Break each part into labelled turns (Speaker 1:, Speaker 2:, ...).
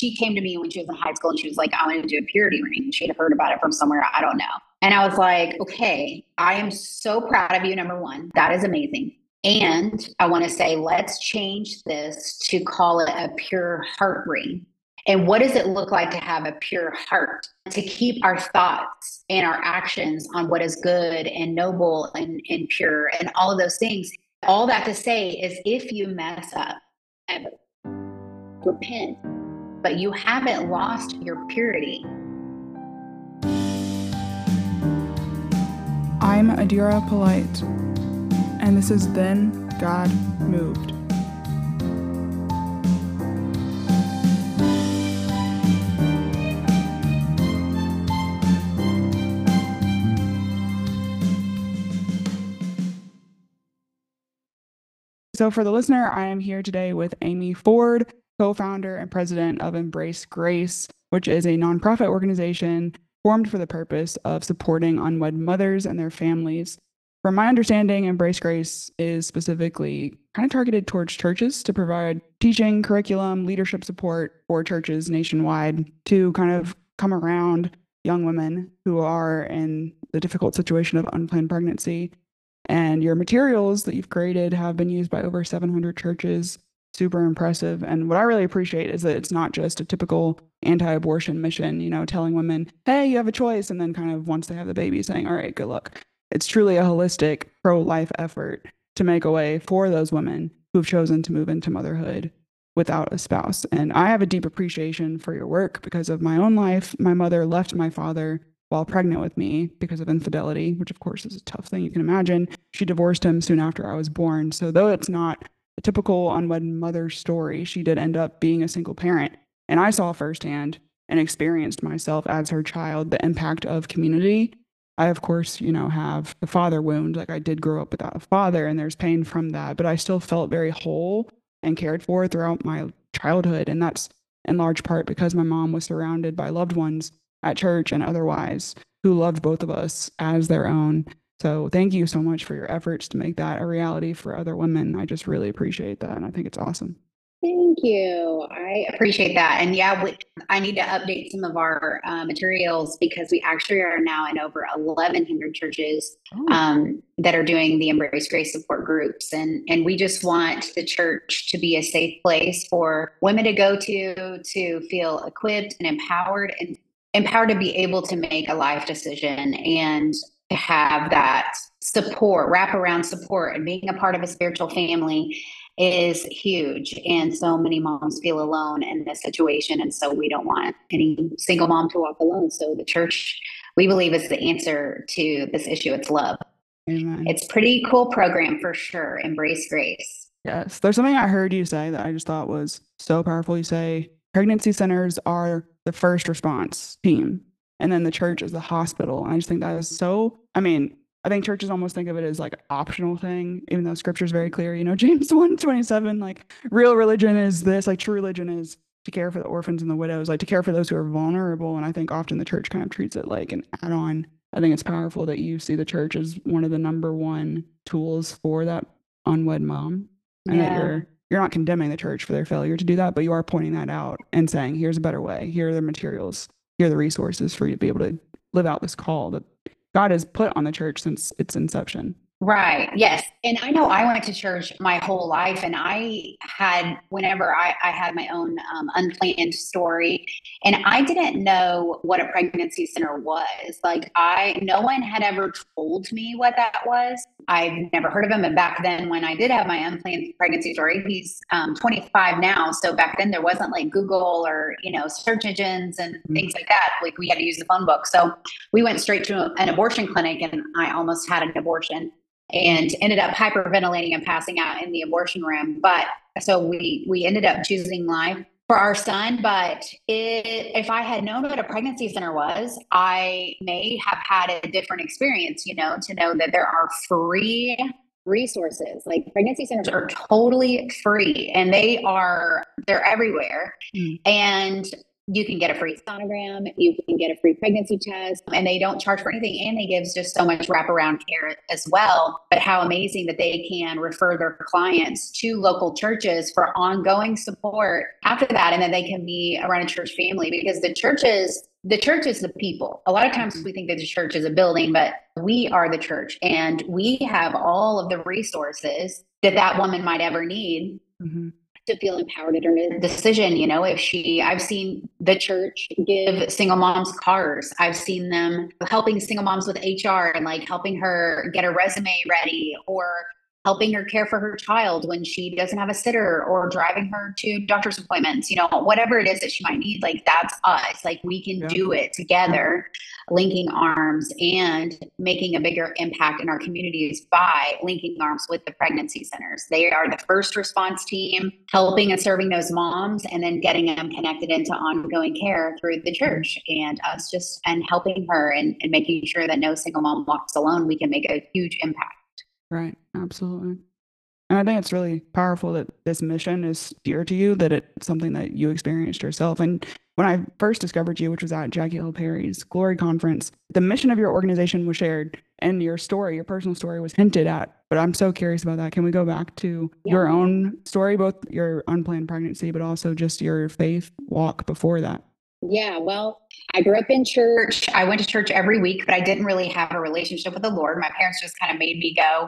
Speaker 1: she came to me when she was in high school and she was like, I want to do a purity ring. She had heard about it from somewhere. I don't know. And I was like, okay, I am so proud of you. Number one, that is amazing. And I want to say, let's change this to call it a pure heart ring. And what does it look like to have a pure heart? To keep our thoughts and our actions on what is good and noble and pure and all of those things. All that to say is if you mess up, repent, but you haven't lost your purity.
Speaker 2: I'm Adira Polite, and this is Then God Moved. So for the listener, I am here today with Amy Ford, co-founder and president of Embrace Grace, which is a nonprofit organization formed for the purpose of supporting unwed mothers and their families. From my understanding, Embrace Grace is specifically kind of targeted towards churches to provide teaching, curriculum, leadership support for churches nationwide to kind of come around young women who are in the difficult situation of unplanned pregnancy. And your materials that you've created have been used by over 700 churches. Super impressive. And what I really appreciate is that it's not just a typical anti-abortion mission, telling women, hey, you have a choice. And then kind of once they have the baby saying, all right, good luck. It's truly a holistic pro-life effort to make a way for those women who've chosen to move into motherhood without a spouse. And I have a deep appreciation for your work because of my own life. My mother left my father while pregnant with me because of infidelity, which of course is a tough thing you can imagine. She divorced him soon after I was born. So though it's not a typical unwed mother story, she did end up being a single parent. And I saw firsthand and experienced myself as her child, the impact of community. I, of course, have the father wound. Like I did grow up without a father and there's pain from that, but I still felt very whole and cared for throughout my childhood. And that's in large part because my mom was surrounded by loved ones at church and otherwise who loved both of us as their own. So thank you so much for your efforts to make that a reality for other women. I just really appreciate that. And I think it's awesome.
Speaker 1: Thank you. I appreciate that. And yeah, I need to update some of our materials because we actually are now in over 1,100 churches that are doing the Embrace Grace support groups. And we just want the church to be a safe place for women to go to feel equipped and empowered to be able to make a life decision and to have that support, wraparound support, and being a part of a spiritual family is huge. And so many moms feel alone in this situation. And so we don't want any single mom to walk alone. So the church, we believe, is the answer to this issue. It's love.
Speaker 2: Amen.
Speaker 1: It's pretty cool program for sure. Embrace Grace.
Speaker 2: Yes. There's something I heard you say that I just thought was so powerful. You say pregnancy centers are the first response team, and then the church is the hospital. And I just think that is so, I think churches almost think of it as like an optional thing, even though scripture is very clear, James 1:27, like real religion is this, like true religion is to care for the orphans and the widows, like to care for those who are vulnerable. And I think often the church kind of treats it like an add-on. I think it's powerful that you see the church as one of the number one tools for that unwed mom, and that you're not condemning the church for their failure to do that, but you are pointing that out and saying, here's a better way. Here are the materials. Here are the resources for you to be able to live out this call that God has put on the church since its inception.
Speaker 1: Right. Yes. And I know I went to church my whole life, and whenever I had my own unplanned story, and I didn't know what a pregnancy center was. Like no one had ever told me what that was. I've never heard of him. And back then when I did have my unplanned pregnancy story, he's 25 now. So back then there wasn't like Google or, search engines and things like that. Like we had to use the phone book. So we went straight to an abortion clinic, and I almost had an abortion and ended up hyperventilating and passing out in the abortion room. But so we ended up choosing life for our son. But if I had known what a pregnancy center was, I may have had a different experience, to know that there are free resources. Like pregnancy centers are totally free, and they're everywhere. And You can get a free sonogram, you can get a free pregnancy test, and they don't charge for anything. And they give just so much wraparound care as well. But how amazing that they can refer their clients to local churches for ongoing support after that. And then they can be around a church family, because the church is the people. A lot of times we think that the church is a building, but we are the church, and we have all of the resources that woman might ever need. Mm-hmm. To feel empowered in her decision. I've seen the church give single moms cars. I've seen them helping single moms with HR and like helping her get a resume ready, or helping her care for her child when she doesn't have a sitter, or driving her to doctor's appointments, whatever it is that she might need. Like, that's us. Like, we can do it together, linking arms and making a bigger impact in our communities by linking arms with the pregnancy centers. They are the first response team, helping and serving those moms, and then getting them connected into ongoing care through the church, and us and helping her and making sure that no single mom walks alone. We can make a huge impact.
Speaker 2: Right. Absolutely. And I think it's really powerful that this mission is dear to you, that it's something that you experienced yourself. And when I first discovered you, which was at Jackie Hill Perry's Glory Conference, the mission of your organization was shared, and your story, your personal story, was hinted at. But I'm so curious about that. Can we go back to your own story, both your unplanned pregnancy, but also just your faith walk before that?
Speaker 1: Yeah, well, I grew up in church. I went to church every week, but I didn't really have a relationship with the Lord. My parents just kind of made me go.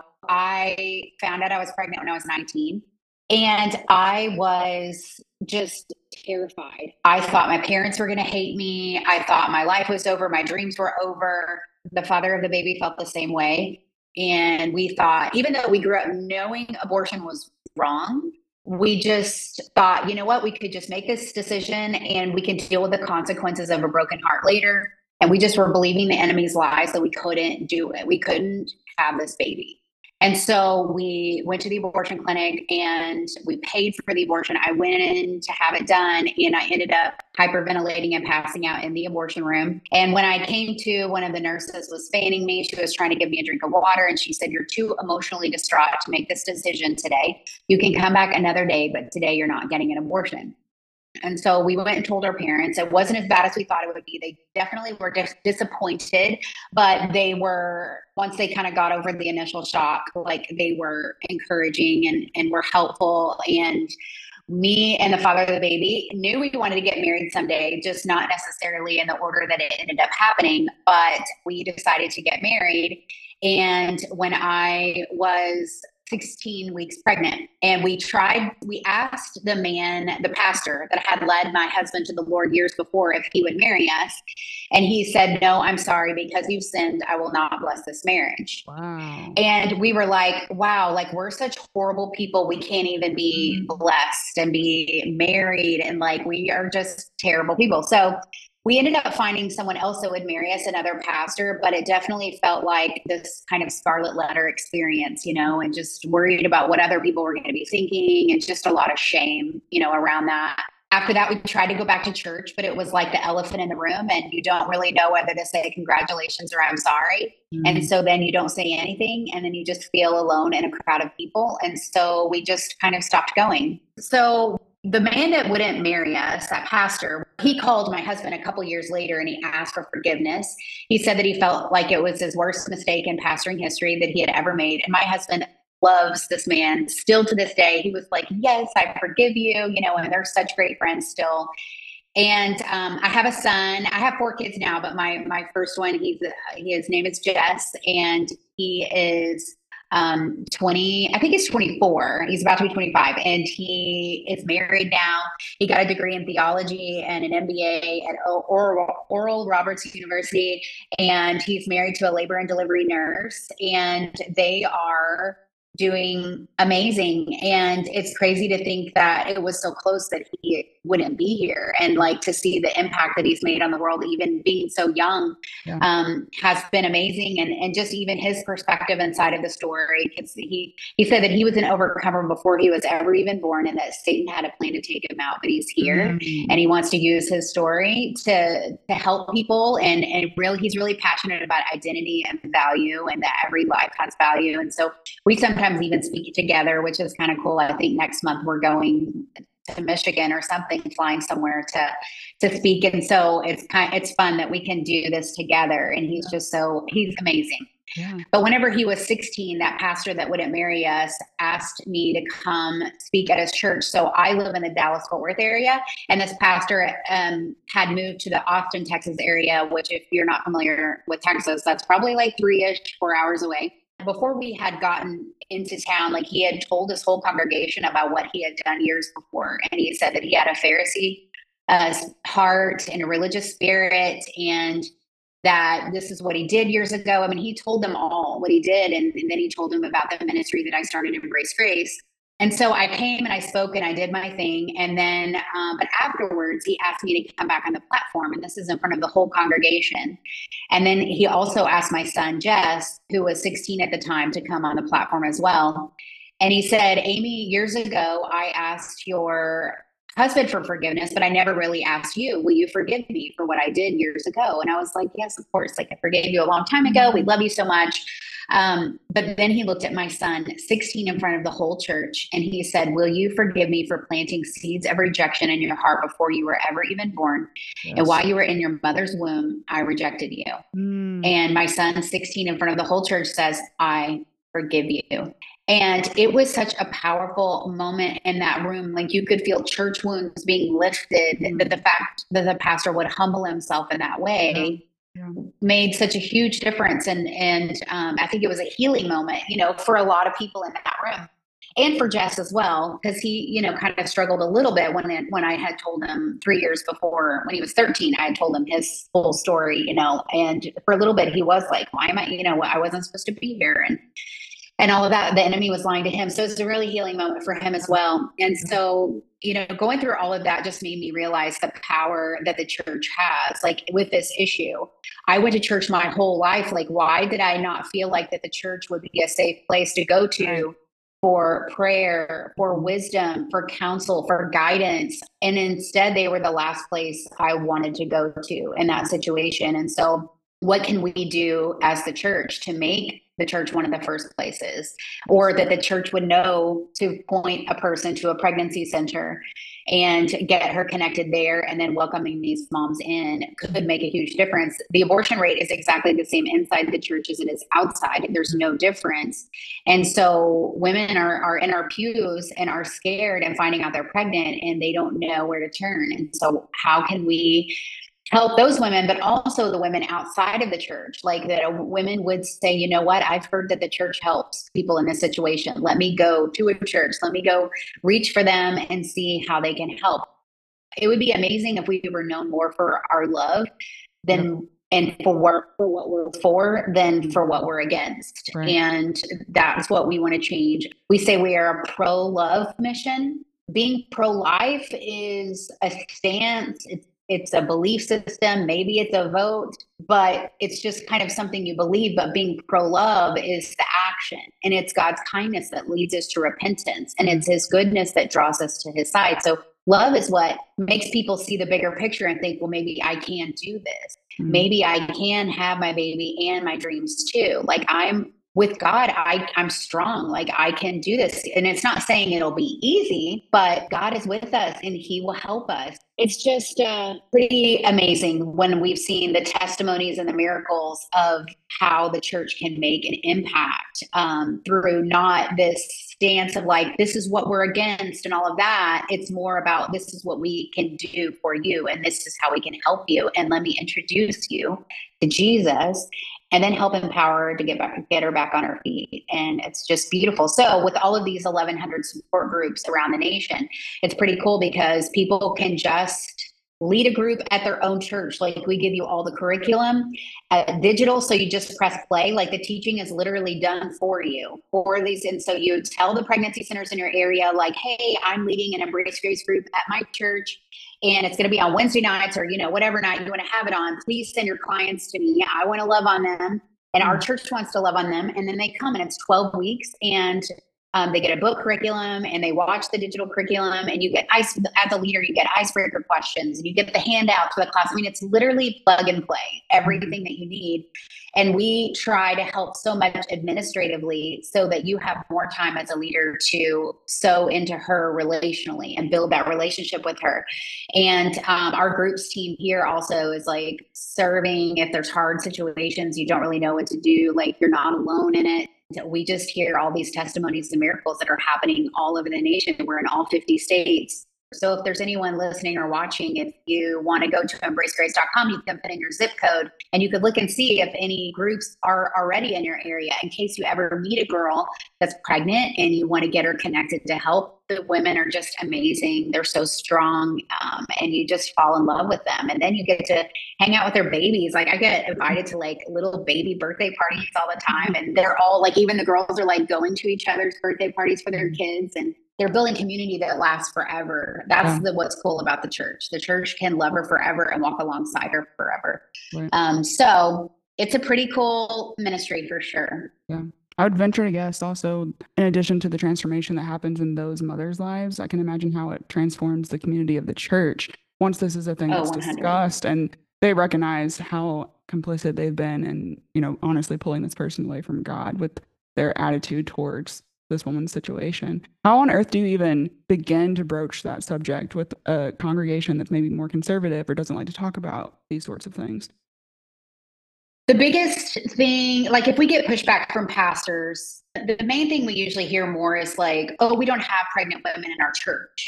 Speaker 1: I found out I was pregnant when I was 19, and I was just terrified. I thought my parents were going to hate me. I thought my life was over. My dreams were over. The father of the baby felt the same way. And we thought, even though we grew up knowing abortion was wrong, we just thought, you know what, we could just make this decision and we can deal with the consequences of a broken heart later. And we just were believing the enemy's lies that we couldn't do it. We couldn't have this baby. And so we went to the abortion clinic and we paid for the abortion. I went in to have it done, and I ended up hyperventilating and passing out in the abortion room. And when I came to, one of the nurses was fanning me. She was trying to give me a drink of water, and she said, "You're too emotionally distraught to make this decision today. You can come back another day, but today you're not getting an abortion." And so we went and told our parents. It wasn't as bad as we thought it would be. They definitely were disappointed, but they were, once they kind of got over the initial shock, like, they were encouraging and were helpful. And me and the father of the baby knew we wanted to get married someday, just not necessarily in the order that it ended up happening, but we decided to get married. And when I was 16 weeks pregnant, and we asked the pastor that had led my husband to the Lord years before, if he would marry us. And he said, "No, I'm sorry, because you've sinned, I will not bless this marriage."
Speaker 2: Wow.
Speaker 1: And we were like, wow, like, we're such horrible people. We can't even be blessed and be married. And like, we are just terrible people. So we ended up finding someone else that would marry us, another pastor, but it definitely felt like this kind of scarlet letter experience, and just worried about what other people were going to be thinking, and just a lot of shame, around that. After that, we tried to go back to church, but it was like the elephant in the room, and you don't really know whether to say congratulations or I'm sorry. And so then you don't say anything, and then you just feel alone in a crowd of people. And so we just kind of stopped going. So the man that wouldn't marry us, that pastor, he called my husband a couple years later and he asked for forgiveness. He said that he felt like it was his worst mistake in pastoring history that he had ever made. And my husband loves this man still to this day. He was like, "Yes, I forgive you," and they're such great friends still. And I have a son. I have 4 kids now, but my first one, his name is Jess, and he is 20, I think he's 24. He's about to be 25, and he is married now. He got a degree in theology and an MBA at Oral Roberts University, and he's married to a labor and delivery nurse, and they are doing amazing. And it's crazy to think that it was so close that he wouldn't be here, and like, to see the impact that he's made on the world, even being so young, has been amazing. And just even his perspective inside of the story, because he said that he was an overcomer before he was ever even born, and that Satan had a plan to take him out, but he's here, and he wants to use his story to help people. And he's really passionate about identity and value, and that every life has value. And so we sometimes even speak together, which is kind of cool. I think next month we're going to Michigan or something, flying somewhere to speak. And so it's fun that we can do this together. And he's amazing.
Speaker 2: Yeah.
Speaker 1: But whenever he was 16, that pastor that wouldn't marry us asked me to come speak at his church. So I live in the Dallas-Fort Worth area, and this pastor had moved to the Austin, Texas area, which if you're not familiar with Texas, that's probably like 4 hours away. Before we had gotten into town, like he had told his whole congregation about what he had done years before. And he said that he had a Pharisee heart and a religious spirit, and that this is what he did years ago. I mean, he told them all what he did. And then he told them about the ministry that I started, Embrace Grace. And so I came and I spoke and I did my thing. And then, but afterwards, he asked me to come back on the platform. And this is in front of the whole congregation. And then he also asked my son, Jess, who was 16 at the time, to come on the platform as well. And he said, Amy, years ago, I asked your husband for forgiveness, but I never really asked you, will you forgive me for what I did years ago? And I was like, yes, of course. Like, I forgave you a long time ago. We love you so much. But then he looked at my son, 16, in front of the whole church, and he said, will you forgive me for planting seeds of rejection in your heart before you were ever even born? Yes. And while you were in your mother's womb, I rejected you. And my son, 16, in front of the whole church, says, I forgive you. And it was such a powerful moment in that room. Like, you could feel church wounds being lifted, that the fact that the pastor would humble himself in that way made such a huge difference. And I think it was a healing moment, for a lot of people in that room, and for Jess as well, because he, kind of struggled a little bit when I had told him 3 years before, when he was 13, I had told him his whole story, and for a little bit he was like, why am I, I wasn't supposed to be here. And all of that, the enemy was lying to him. So it's a really healing moment for him as well. And so, going through all of that just made me realize the power that the church has, like, with this issue. I went to church my whole life. Like, why did I not feel like that the church would be a safe place to go to for prayer, for wisdom, for counsel, for guidance? And instead, they were the last place I wanted to go to in that situation. And so what can we do as the church to make the church one of the first places, or that the church would know to point a person to a pregnancy center and get her connected there, and then welcoming these moms in could make a huge difference. The abortion rate is exactly the same inside the church as it is outside. There's no difference. And so women are in our pews and are scared and finding out they're pregnant, and they don't know where to turn. And so how can we help those women, but also the women outside of the church, like that women would say, you know what, I've heard that the church helps people in this situation. Let me go to a church. Let me go reach for them and see how they can help. It would be amazing if we were known more for our love than and for what we're for than for what we're against. Right. And that's what we want to change. We say we are a pro-love mission. Being pro-life is a stance. It's a belief system. Maybe it's a vote, but it's just kind of something you believe. But being pro-love is the action, and it's God's kindness that leads us to repentance, and it's his goodness that draws us to his side. So love is what makes people see the bigger picture and think, well, maybe I can do this. Maybe I can have my baby and my dreams too. Like, I'm with God, I'm strong. Like, I can do this. And it's not saying it'll be easy, but God is with us and he will help us. It's just pretty amazing when we've seen the testimonies and the miracles of how the church can make an impact through not this stance of like, this is what we're against and all of that. It's more about, this is what we can do for you, and this is how we can help you. And let me introduce you to Jesus, and then help empower her to get her back on her feet. And it's just beautiful. So with all of these 1,100 support groups around the nation, it's pretty cool because people can just lead a group at their own church. Like, we give you all the curriculum, digital. So you just press play. Like, the teaching is literally done for you for these. And so you tell the pregnancy centers in your area, like, hey, I'm leading an Embrace Grace group at my church, and it's going to be on Wednesday nights, or, whatever night you want to have it on. Please send your clients to me. I want to love on them, and our church wants to love on them. And then they come, and it's 12 weeks. And They get a book curriculum and they watch the digital curriculum, and you get as a leader, you get icebreaker questions and you get the handout to the class. I mean, it's literally plug and play, everything that you need. And we try to help so much administratively so that you have more time as a leader to sow into her relationally and build that relationship with her. And our groups team here also is like serving if there's hard situations, you don't really know what to do, like you're not alone in it. We just hear all these testimonies and miracles that are happening all over the nation. We're in all 50 states. So if there's anyone listening or watching, if you want to go to embracegrace.com, you can put in your zip code and you could look and see if any groups are already in your area in case you ever meet a girl that's pregnant and you want to get her connected to help. The women are just amazing. They're so strong, and you just fall in love with them. And then you get to hang out with their babies. Like I get invited to like little baby birthday parties all the time. And they're all like, even the girls are like going to each other's birthday parties for their kids. And they're building community that lasts forever. That's what's cool about the church. The church can love her forever and walk alongside her forever. Right. So it's a pretty cool ministry for sure.
Speaker 2: Yeah. I would venture to guess also, in addition to the transformation that happens in those mothers' lives, I can imagine how it transforms the community of the church once this is a thing that's 100. Discussed and they recognize how complicit they've been and, you know, honestly pulling this person away from God with their attitude towards this woman's situation. How on earth do you even begin to broach that subject with a congregation that's maybe more conservative or doesn't like to talk about these sorts of things?
Speaker 1: The biggest thing, like if we get pushback from pastors, the main thing we usually hear more is like, oh, we don't have pregnant women in our church.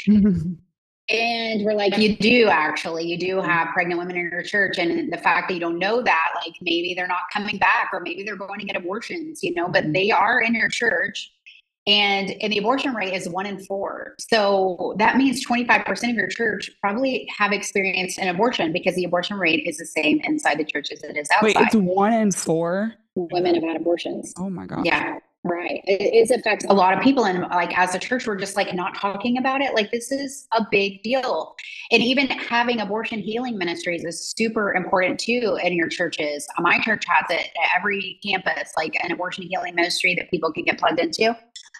Speaker 1: And we're like, you do actually, you do have pregnant women in your church. And the fact that you don't know that, like maybe they're not coming back or maybe they're going to get abortions, you know, but they are in your church. And the abortion rate is 1 in 4. So that means 25% of your church probably have experienced an abortion because the abortion rate is the same inside the church as it is outside.
Speaker 2: Wait, it's 1 in 4?
Speaker 1: Women have had abortions.
Speaker 2: Oh my gosh.
Speaker 1: Yeah, right. It affects a lot of people. And like as a church, we're just like not talking about it. Like this is a big deal. And even having abortion healing ministries is super important too in your churches. My church has it at every campus, like an abortion healing ministry that people can get plugged into.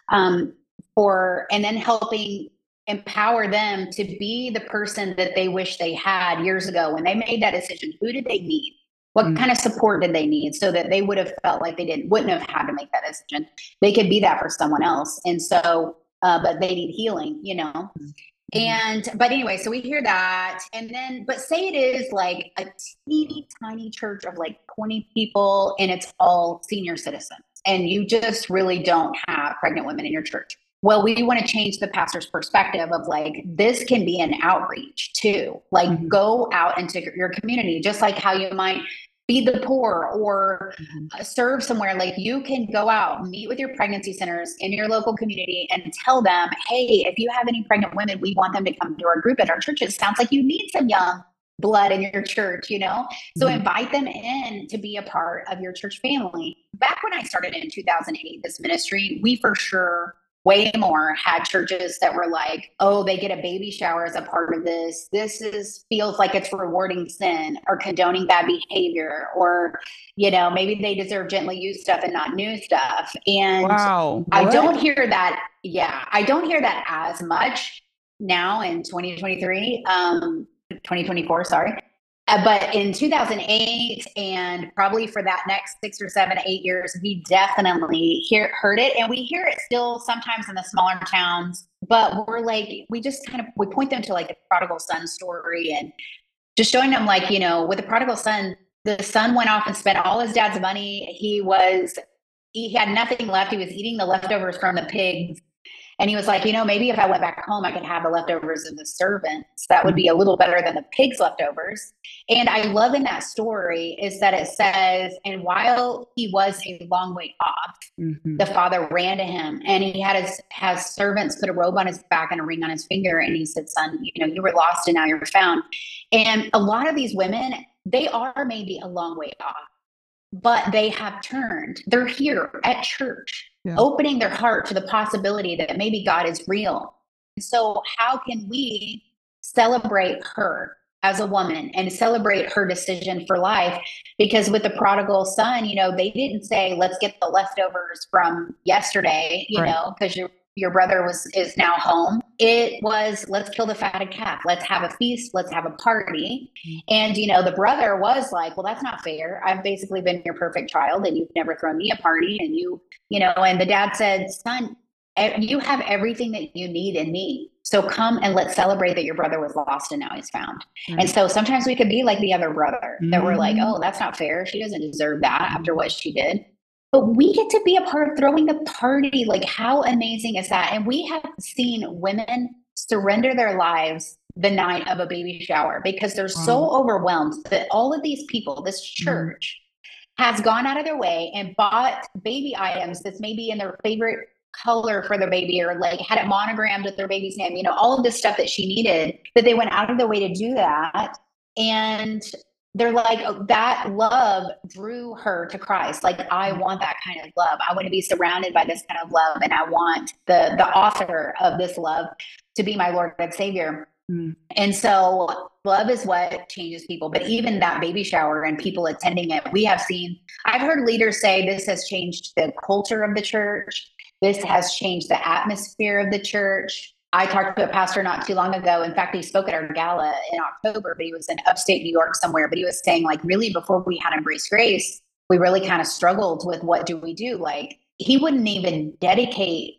Speaker 1: And then helping empower them to be the person that they wish they had years ago when they made that decision. Who did they need? What kind of support did they need so that they would have felt like they wouldn't have had to make that decision? They could be that for someone else. And so, but they need healing, you know? But anyway, so we hear that. And then, but say it is like a teeny tiny church of like 20 people and it's all senior citizens. And you just really don't have pregnant women in your church. Well, we want to change the pastor's perspective of like, this can be an outreach too. Like go out into your community, just like how you might feed the poor or serve somewhere. Like you can go out, meet with your pregnancy centers in your local community and tell them, hey, if you have any pregnant women, we want them to come to our group at our churches. Sounds like you need some young blood in your church, you know? So invite them in to be a part of your church family. Back when I started in 2008, this ministry, we for sure way more had churches that were like, oh, they get a baby shower as a part of this. Feels like it's rewarding sin or condoning bad behavior, or, you know, maybe they deserve gently used stuff and not new stuff. And I don't hear that. Yeah, I don't hear that as much now in 2023. 2024, sorry. But in 2008 and probably for that next 6 or 7, 8 years, we definitely heard it. And we hear it still sometimes in the smaller towns, but we're like, we point them to like the prodigal son story and just showing them like, you know, with the prodigal son, the son went off and spent all his dad's money. He had nothing left. He was eating the leftovers from the pigs. And he was like, you know, maybe if I went back home, I could have the leftovers of the servants. That would be a little better than the pigs' leftovers. And I love in that story is that it says, and while he was a long way off, the father ran to him and he had his servants put a robe on his back and a ring on his finger. And he said, son, you know, you were lost and now you're found. And a lot of these women, they are maybe a long way off, but they have turned. They're here at church. Opening their heart to the possibility that maybe God is real. So how can we celebrate her as a woman and celebrate her decision for life? Because with the prodigal son, you know, they didn't say, let's get the leftovers from yesterday, you know, because your brother is now home. It was, let's kill the fatted calf. Let's have a feast. Let's have a party. And, the brother was like, well, that's not fair. I've basically been your perfect child and you've never thrown me a party. And and the dad said, son, you have everything that you need in me. So come and let's celebrate that your brother was lost and now he's found.
Speaker 2: Right.
Speaker 1: And so sometimes we could be like the other brother that we're like,
Speaker 2: Mhm.
Speaker 1: oh, that's not fair. She doesn't deserve that after what she did. But we get to be a part of throwing the party. Like, how amazing is that? And we have seen women surrender their lives the night of a baby shower because they're so
Speaker 2: Wow.
Speaker 1: overwhelmed that all of these people, this church, has gone out of their way and bought baby items that's maybe in their favorite color for their baby, or like had it monogrammed with their baby's name, all of this stuff that she needed, that they went out of their way to do that. And they're like, oh, that love drew her to Christ. Like, I want that kind of love. I want to be surrounded by this kind of love. And I want the author of this love to be my Lord and Savior.
Speaker 2: Mm.
Speaker 1: And so love is what changes people. But even that baby shower and people attending it, I've heard leaders say this has changed the culture of the church. This has changed the atmosphere of the church. I talked to a pastor not too long ago. In fact, he spoke at our gala in October, but he was in upstate New York somewhere. But he was saying, like, really before we had Embrace Grace, we really kind of struggled with what do we do? Like, they wouldn't dedicate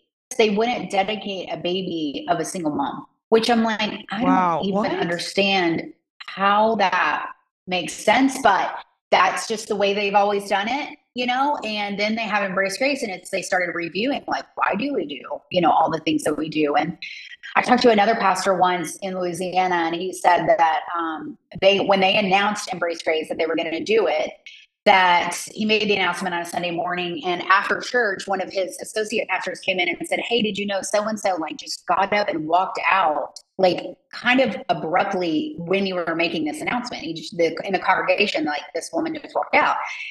Speaker 1: a baby of a single mom, which I'm like, I
Speaker 2: Wow.
Speaker 1: don't even
Speaker 2: What?
Speaker 1: understand how that makes sense, but that's just the way they've always done it, and then they have Embrace Grace, and they started reviewing, like, why do we do, all the things that we do. And I talked to another pastor once in Louisiana, and he said that when they announced Embrace Grace, that they were going to do it, that he made the announcement on a Sunday morning. And after church, one of his associate pastors came in and said, hey, did you know so-and-so like just got up and walked out, like kind of abruptly when you were making this announcement? In the congregation, like, this woman just walked out.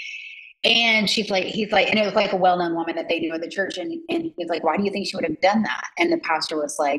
Speaker 1: And he's like, and it was like a well-known woman that they knew at the church. And he's like, why do you think she would have done that? And the pastor was like,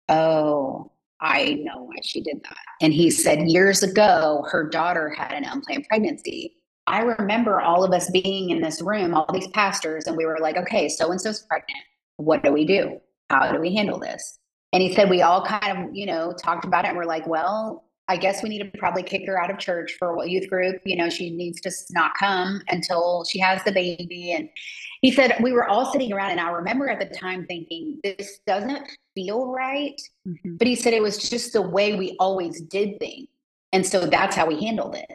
Speaker 1: oh, I know why she did that. And he said, years ago, her daughter had an unplanned pregnancy. I remember all of us being in this room, all these pastors, and we were like, okay, so-and-so's pregnant. What do we do? How do we handle this? And he said, we all kind of, talked about it. And we're like, well, I guess we need to probably kick her out of church for a youth group. She needs to not come until she has the baby. And he said, we were all sitting around, and I remember at the time thinking, this doesn't feel right. Mm-hmm. But he said it was just the way we always did things. And so that's how we handled it.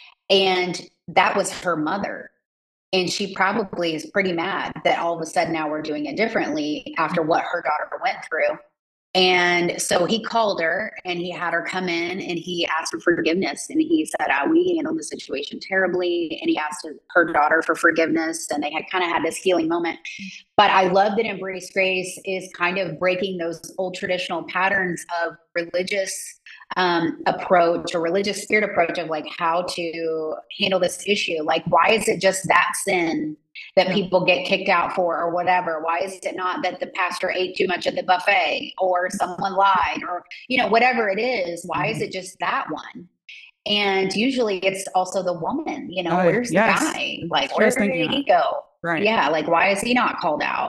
Speaker 1: And that was her mother. And she probably is pretty mad that all of a sudden now we're doing it differently after what her daughter went through. And so he called her and he had her come in and he asked for forgiveness. And he said, we handled the situation terribly. And he asked her daughter for forgiveness. And they had kind of had this healing moment. But I love that Embrace Grace is kind of breaking those old traditional patterns of religious approach or religious spirit approach of like how to handle this issue. Like, why is it just that sin that people get kicked out for or whatever? Why is it not that the pastor ate too much at the buffet or someone lied or, whatever it is? Why is it just that one? And usually it's also the woman, where's the guy? Like, where did he go?
Speaker 2: Right.
Speaker 1: Yeah. Like, why is he not called out?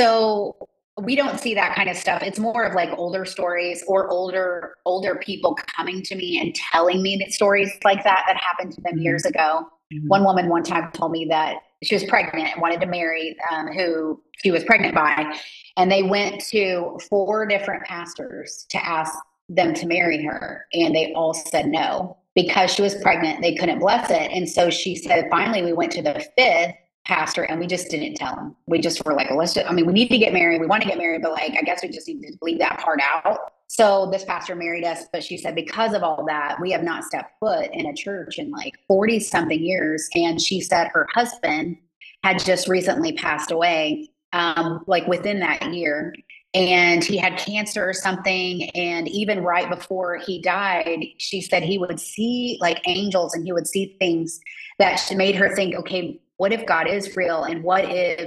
Speaker 1: So we don't see that kind of stuff. It's more of like older stories or older people coming to me and telling me that stories like that happened to them years ago. Mm-hmm. One woman one time told me that she was pregnant and wanted to marry who she was pregnant by. And they went to 4 different pastors to ask them to marry her. And they all said no. Because she was pregnant, they couldn't bless it. And so she said, finally, we went to the 5th pastor and we just didn't tell him. We just were like, well, we need to get married. We want to get married, but like, I guess we just need to leave that part out. So this pastor married us, but she said, because of all that, we have not stepped foot in a church in like 40 something years. And she said her husband had just recently passed away, like within that year. And he had cancer or something. And even right before he died, she said he would see like angels and he would see things that made her think, okay, what if God is real? And what if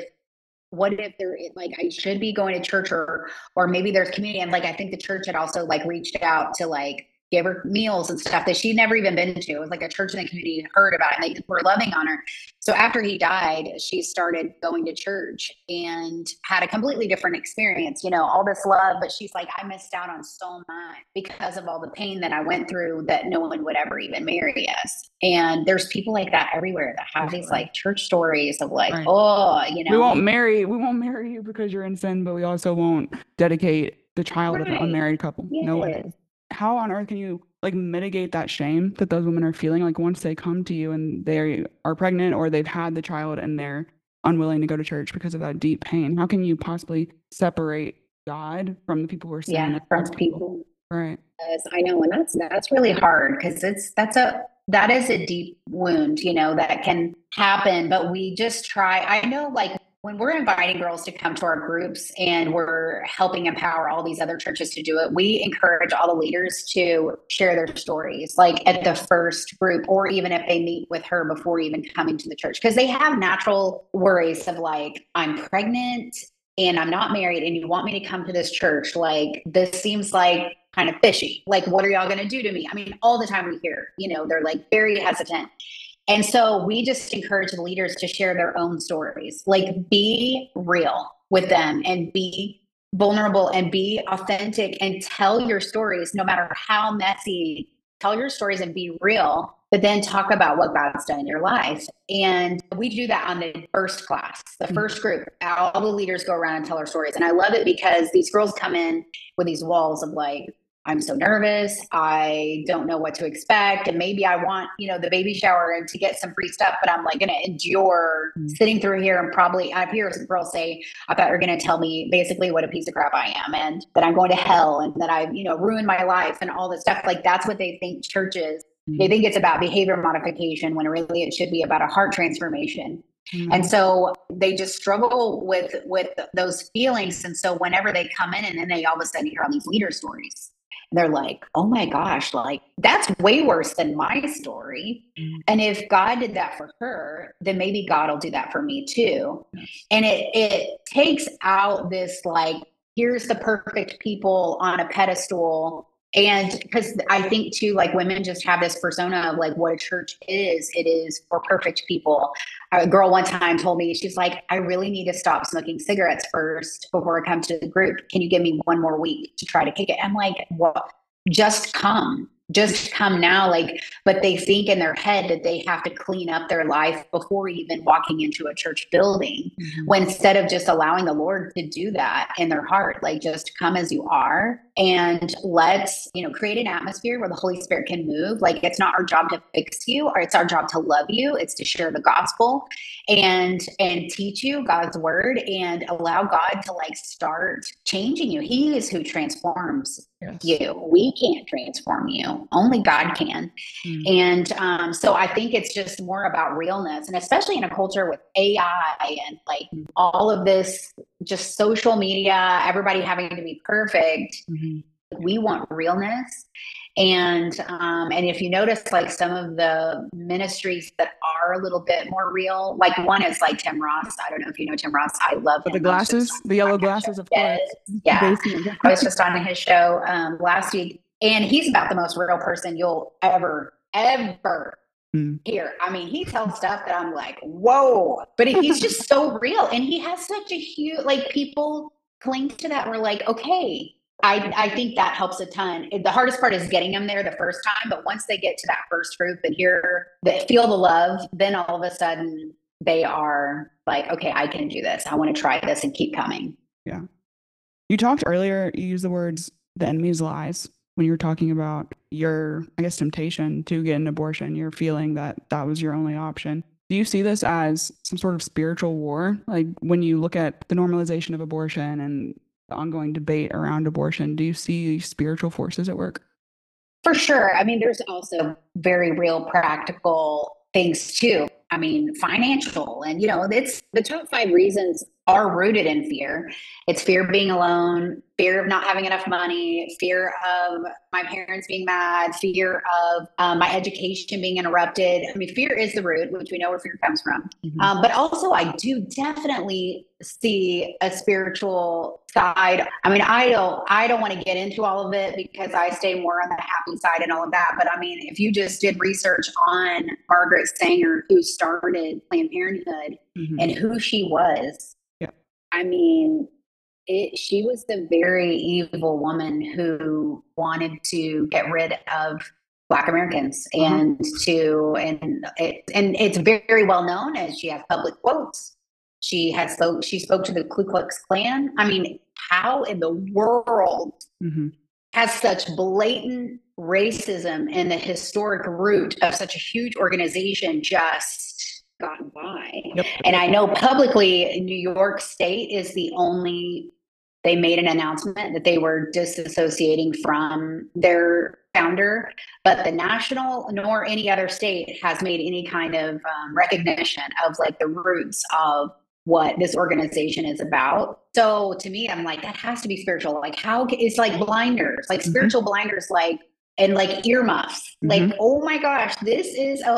Speaker 1: there, like, I should be going to church or maybe there's community. And like, I think the church had also like reached out to like gave her meals and stuff that she'd never even been to. It was like a church in the community heard about it, and they were loving on her. So after he died, she started going to church and had a completely different experience, all this love. But she's like, I missed out on so much because of all the pain that I went through, that no one would ever even marry us. And there's people like that everywhere that have these like church stories of like, right.
Speaker 2: We won't marry you because you're in sin, but we also won't dedicate the child of an unmarried couple. Yes. No way. How on earth can you like mitigate that shame that those women are feeling? Like once they come to you and they are pregnant or they've had the child and they're unwilling to go to church because of that deep pain, how can you possibly separate God from the people who are saying
Speaker 1: that from people?
Speaker 2: Right.
Speaker 1: Yes, I know. And that's really hard because that is a deep wound, that can happen. But we just try. I know, like, when we're inviting girls to come to our groups and we're helping empower all these other churches to do it, we encourage all the leaders to share their stories, like at the first group, or even if they meet with her before even coming to the church, because they have natural worries of like, I'm pregnant and I'm not married and you want me to come to this church. Like, this seems like kind of fishy. Like, what are y'all going to do to me? I mean, all the time we hear, they're like very hesitant. And so we just encourage the leaders to share their own stories, like be real with them and be vulnerable and be authentic and tell your stories, no matter how messy. Tell your stories and be real, but then talk about what God's done in your life. And we do that on the first class, the first group. All the leaders go around and tell our stories. And I love it because these girls come in with these walls of like, I'm so nervous. I don't know what to expect. And maybe I want, the baby shower and to get some free stuff, but I'm like going to endure sitting through here. And probably I hear some girls say, I thought you're going to tell me basically what a piece of crap I am and that I'm going to hell and that I've, ruined my life and all this stuff. Like that's what they think church is. They think it's about behavior modification when really it should be about a heart transformation. And so they just struggle with those feelings. And so whenever they come in and then they all of a sudden hear all these leader stories, they're like, oh my gosh, like that's way worse than my story. And if God did that for her, then maybe God will do that for me too. And it takes out this, like, here's the perfect people on a pedestal. And because I think too, like women just have this persona of like what a church is. It is for perfect people. A girl one time told me, she's like, I really need to stop smoking cigarettes first before I come to the group. Can you give me one more week to try to kick it? I'm like, well, just come now. Like, but they think in their head that they have to clean up their life before even walking into a church building, when instead of just allowing the Lord to do that in their heart, like just come as you are and let's, create an atmosphere where the Holy Spirit can move. Like it's not our job to fix you, or it's our job to love you. It's to share the gospel and teach you God's word and allow God to like start changing you. He is who transforms you. We can't transform you. Only God can. And so I think it's just more about realness, and especially in a culture with AI and like all of this, just social media, everybody having to be perfect. We want realness. And if you notice, like some of the ministries that are a little bit more real, like one is like Tim Ross. I don't know if you know Tim Ross. I love him.
Speaker 2: The glasses, the yellow glasses, of course.
Speaker 1: Yeah. I was just on his show last week, and he's about the most real person you'll ever hear. I mean, he tells stuff that I'm like, whoa, but he's just so real. And he has such a huge, like, people cling to that. We're like, okay. I think that helps a ton. The hardest part is getting them there the first time, but once they get to that first group and feel the love, then all of a sudden they are like, okay, I can do this. I want to try this and keep coming.
Speaker 2: Yeah. You talked earlier, you used the words, the enemy's lies, when you were talking about your, I guess, temptation to get an abortion. You're feeling that was your only option. Do you see this as some sort of spiritual war? Like when you look at the normalization of abortion and the ongoing debate around abortion, do you see spiritual forces at work?
Speaker 1: For sure. I mean, there's also very real practical things too. I mean, financial, and it's the top 5 reasons are rooted in fear. It's fear of being alone, fear of not having enough money, fear of my parents being mad, fear of my education being interrupted. I mean, fear is the root, which we know where fear comes from. But also, I do definitely see a spiritual side. I mean, I don't want to get into all of it because I stay more on the happy side and all of that. But I mean, if you just did research on Margaret Sanger, who started Planned Parenthood, and who she was, I mean, she was the very evil woman who wanted to get rid of Black Americans, and it's very well known, as she has public quotes. She spoke to the Ku Klux Klan. I mean, how in the world has such blatant racism in the historic root of such a huge organization just gotten by? And I know publicly New York State is the only, they made an announcement that they were disassociating from their founder, but the national nor any other state has made any kind of recognition of like the roots of what this organization is about. So to me, I'm like, that has to be spiritual. Like, how it's like blinders, like spiritual blinders, like, and like earmuffs, like, oh my gosh, this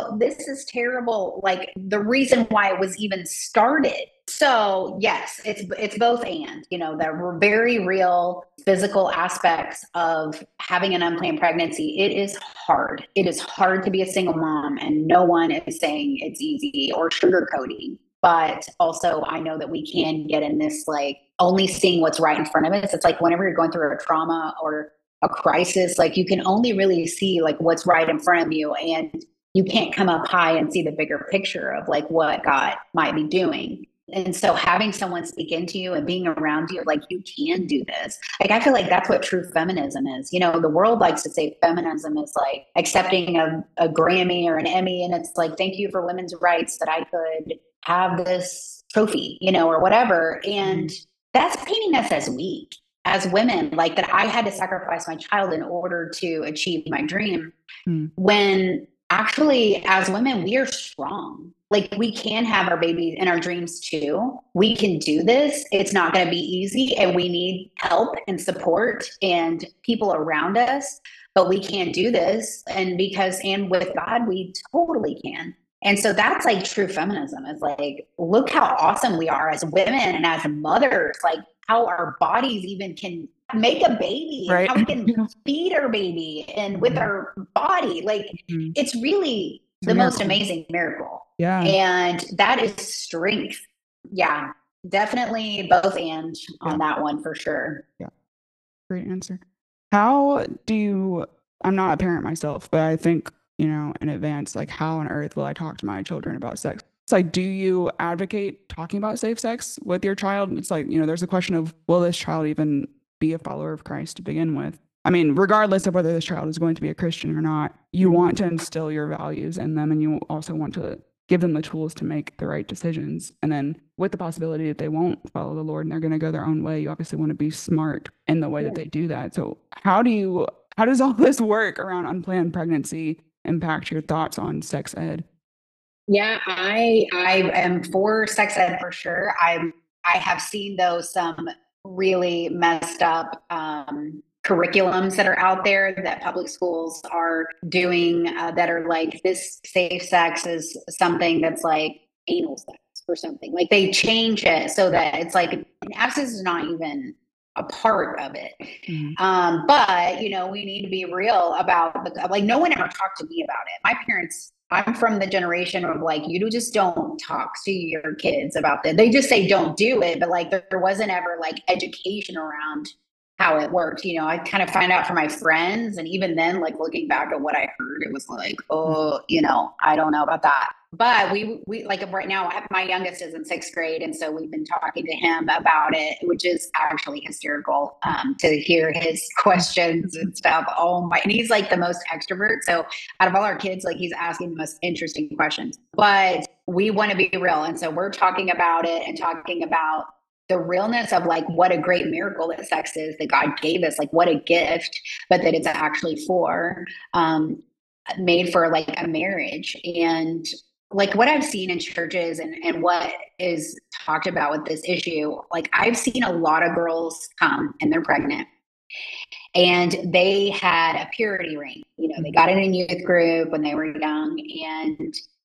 Speaker 1: is terrible. Like the reason why it was even started. So yes, it's both and, you know, there were very real physical aspects of having an unplanned pregnancy. It is hard. It is hard to be a single mom, and no one is saying it's easy or sugarcoating. But also I know that we can get in this, like, only seeing what's right in front of us. It's like whenever you're going through a trauma or a crisis, like you can only really see like what's right in front of you, and you can't come up high and see the bigger picture of like what God might be doing. And so having someone speak into you and being around you, like, you can do this. Like, I feel like that's what true feminism is. You know, the world likes to say feminism is like accepting a Grammy or an Emmy. And it's like, thank you for women's rights that I could have this trophy, you know, or whatever. And that's painting us as weak, as women, like that I had to sacrifice my child in order to achieve my dream. When actually, as women, we are strong. Like, we can have our babies and our dreams too. We can do this. It's not going to be easy, and we need help and support and people around us, but we can do this. And with God, we totally can. And so that's like true feminism, is like, look how awesome we are as women and as mothers, like how our bodies even can make a baby,
Speaker 2: right?
Speaker 1: How we can feed our baby and with our body. Like, it's really the most amazing miracle.
Speaker 2: Yeah.
Speaker 1: And that is strength. Yeah, definitely both and on that one for sure.
Speaker 2: Yeah. Great answer. I'm not a parent myself, but I think, you know, in advance, like, how on earth will I talk to my children about sex? It's like, do you advocate talking about safe sex with your child? It's like, you know, there's a question of, will this child even be a follower of Christ to begin with? I mean, regardless of whether this child is going to be a Christian or not, you want to instill your values in them, and you also want to give them the tools to make the right decisions. And then with the possibility that they won't follow the Lord and they're going to go their own way, you obviously want to be smart in the way that they do that. So how does all this work around unplanned pregnancy impact your thoughts on sex ed?
Speaker 1: Yeah, I am for sex ed for sure. I have seen some really messed up curriculums that are out there that public schools are doing that are like, this safe sex is something that's like anal sex or something. Like, they change it so that it's like abstinence is not even a part of it. But you know, we need to be real about like, no one ever talked to me about it. My parents, I'm from the generation of like, you just don't talk to your kids about that. They just say don't do it, but like there wasn't ever like education around how it worked. You know, I kind of find out from my friends, and even then, like, looking back at what I heard, it was like, oh, you know, I don't know about that. But we like, right now, my youngest is in 6th grade, and so we've been talking to him about it, which is actually hysterical to hear his questions and stuff. Oh my! And he's like the most extrovert, so out of all our kids, like, he's asking the most interesting questions. But we want to be real, and so we're talking about it and talking about the realness of like, what a great miracle that sex is, that God gave us, like, what a gift, but that it's actually made for like a marriage. And like, what I've seen in churches and what is talked about with this issue. Like, I've seen a lot of girls come and they're pregnant and they had a purity ring. You know, they got it in youth group when they were young, and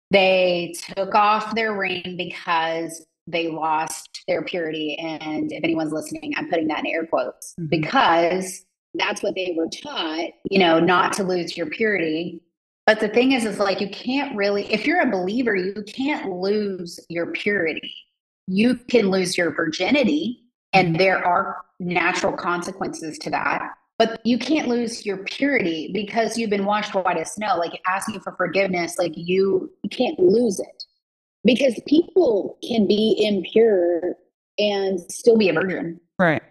Speaker 1: they took off their ring because they lost their purity. And if anyone's listening, I'm putting that in air quotes because that's what they were taught, you know, not to lose your purity. But the thing is like, you can't really, if you're a believer, you can't lose your purity. You can lose your virginity, and there are natural consequences to that. But you can't lose your purity because you've been washed white as snow. Like, asking for forgiveness, like you can't lose it because people can be impure and still be a virgin.
Speaker 2: Right.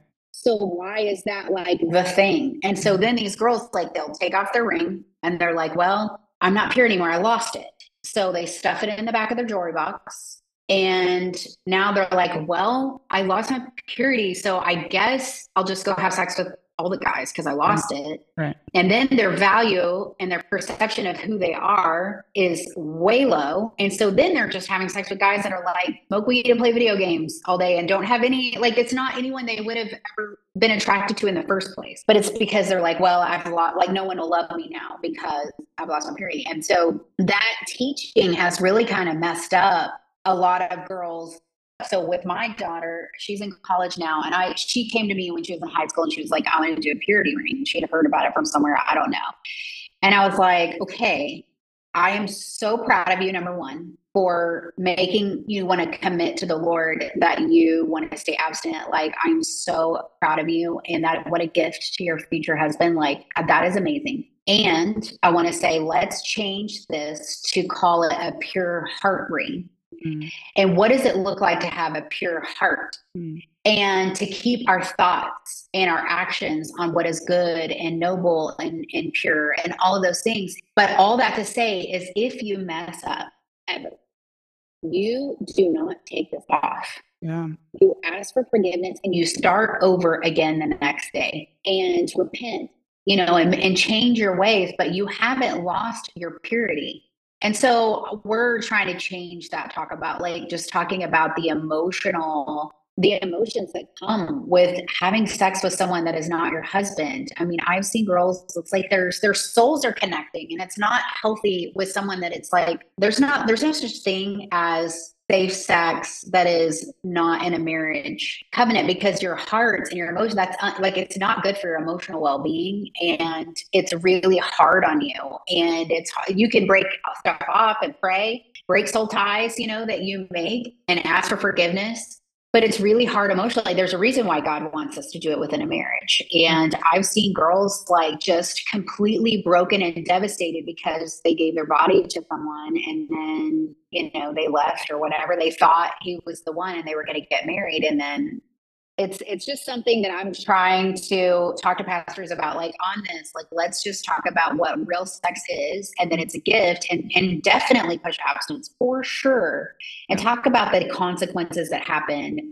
Speaker 1: So why is that like the thing? And so then these girls, like, they'll take off their ring and they're like, well, I'm not pure anymore. I lost it. So they stuff it in the back of their jewelry box. And now they're like, well, I lost my purity. So I guess I'll just go have sex with all the guys because I lost it.
Speaker 2: Right.
Speaker 1: And then their value and their perception of who they are is way low. And so then they're just having sex with guys that are like, smoke weed and play video games all day and don't have any, like, it's not anyone they would have ever been attracted to in the first place. But it's because they're like, well, I've lost, like, no one will love me now because I've lost my purity. And so that teaching has really kind of messed up a lot of girls. So with my daughter, she's in college now, and she came to me when she was in high school and she was like, I want to do a purity ring. She had heard about it from somewhere, I don't know. And I was like, okay, I am so proud of you, number one, for making you want to commit to the Lord, that you want to stay abstinent. Like, I'm so proud of you, and that what a gift to your future husband. Like, that is amazing. And I want to say, let's change this to call it a pure heart ring. And what does it look like to have a pure heart? And to keep our thoughts and our actions on what is good and noble and pure and all of those things. But all that to say is, if you mess up ever, you do not take this off.
Speaker 2: Yeah.
Speaker 1: You ask for forgiveness and you start over again the next day and repent, you know, and change your ways, but you haven't lost your purity. And so we're trying to change that, talk about, like, just talking about the emotions that come with having sex with someone that is not your husband. I mean, I've seen girls, it's like their souls are connecting, and it's not healthy with someone that it's like, there's no such thing as safe sex that is not in a marriage covenant, because your heart and your emotion, that's like, it's not good for your emotional well-being, and it's really hard on you. And you can break stuff off and pray, break soul ties, you know, that you make, and ask for forgiveness. But it's really hard emotionally. There's a reason why God wants us to do it within a marriage. And I've seen girls like just completely broken and devastated because they gave their body to someone, and then, you know, they left or whatever. They thought he was the one and they were going to get married. And then it's just something that I'm trying to talk to pastors about, like, on this, like, let's just talk about what real sex is, and that it's a gift, and definitely push abstinence for sure, and talk about the consequences that happen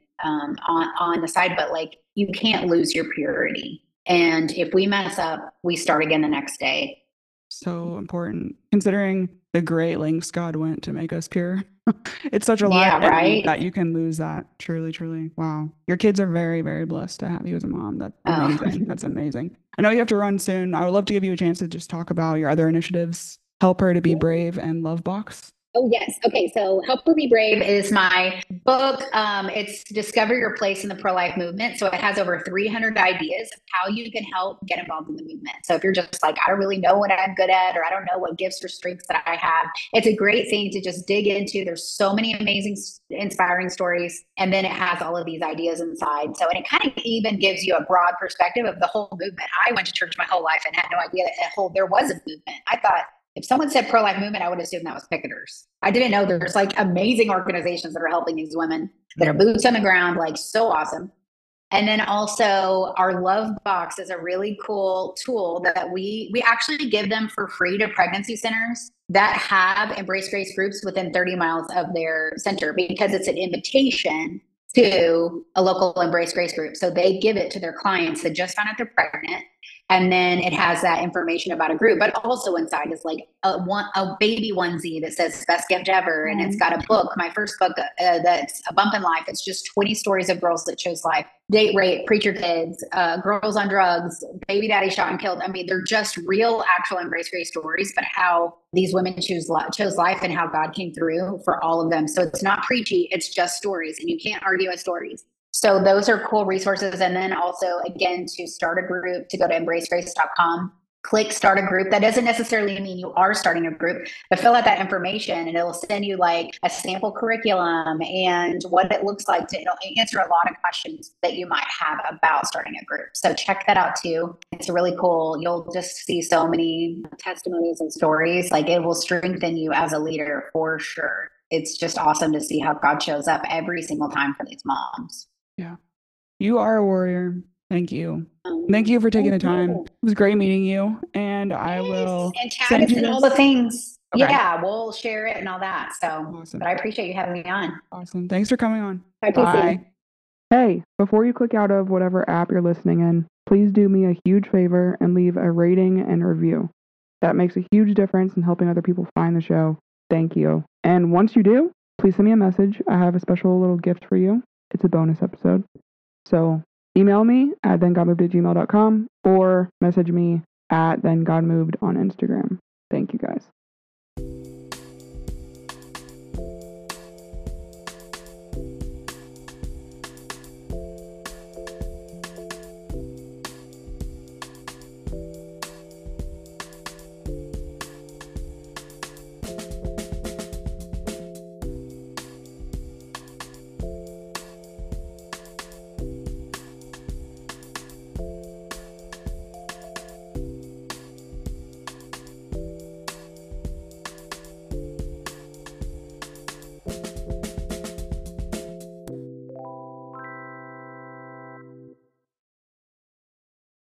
Speaker 1: on the side. But like, you can't lose your purity. And if we mess up, we start again the next day.
Speaker 2: So important, considering the great lengths God went to make us pure. It's such a lot,
Speaker 1: right?
Speaker 2: That you can lose that. Truly. Wow. Your kids are very, very blessed to have you as a mom. That's amazing. That's amazing. I know you have to run soon. I would love to give you a chance to just talk about your other initiatives, Help Her to Be Brave and Love Box.
Speaker 1: Oh, yes. Okay. So Help Her Be Brave is my book. It's Discover Your Place in the Pro-Life Movement. So it has over 300 ideas of how you can help get involved in the movement. So if you're just like, I don't really know what I'm good at, or I don't know what gifts or strengths that I have, it's a great thing to just dig into. There's so many amazing, inspiring stories. And then it has all of these ideas inside. So, and it kind of even gives you a broad perspective of the whole movement. I went to church my whole life and had no idea that there was a movement. I thought, if someone said pro-life movement, I would assume that was picketers. I didn't know there's like amazing organizations that are helping these women that are boots on the ground, like, so awesome. And then also our Love Box is a really cool tool that we actually give them for free to pregnancy centers that have Embrace Grace groups within 30 miles of their center, because it's an invitation to a local Embrace Grace group. So they give it to their clients that just found out they're pregnant. And then it has that information about a group, but also inside is like a baby onesie that says best gift ever. And it's got a book, my first book, that's A Bump in Life. It's just 20 stories of girls that chose life, date rape, preacher kids, girls on drugs, baby daddy shot and killed. I mean, they're just real, actual Embrace Grace stories, but how these women chose life and how God came through for all of them. So it's not preachy, it's just stories, and you can't argue with stories. So those are cool resources. And then also, again, to start a group, to go to embracegrace.com, click start a group. That doesn't necessarily mean you are starting a group, but fill out that information and it'll send you like a sample curriculum and what it looks like to, it'll answer a lot of questions that you might have about starting a group. So check that out too. It's really cool. You'll just see so many testimonies and stories. Like, it will strengthen you as a leader for sure. It's just awesome to see how God shows up every single time for these moms.
Speaker 2: Yeah. You are a warrior. Thank you. Thank you for taking the time. It was great meeting you. And I will
Speaker 1: and tag
Speaker 2: send
Speaker 1: us
Speaker 2: you
Speaker 1: in
Speaker 2: this.
Speaker 1: all the things.
Speaker 2: Okay.
Speaker 1: Yeah, we'll share it and all that. So,
Speaker 2: Awesome.
Speaker 1: but I appreciate you having me on.
Speaker 2: Awesome. Thanks for coming on.
Speaker 1: Talk to you
Speaker 2: Bye.
Speaker 1: soon.
Speaker 2: Hey, before you click out of whatever app you're listening in, please do me a huge favor and leave a rating and review. That makes a huge difference in helping other people find the show. Thank you. And once you do, please send me a message. I have a special little gift for you. It's a bonus episode. So email me at thengodmoved@gmail.com or message me at thengodmoved on Instagram. Thank you guys.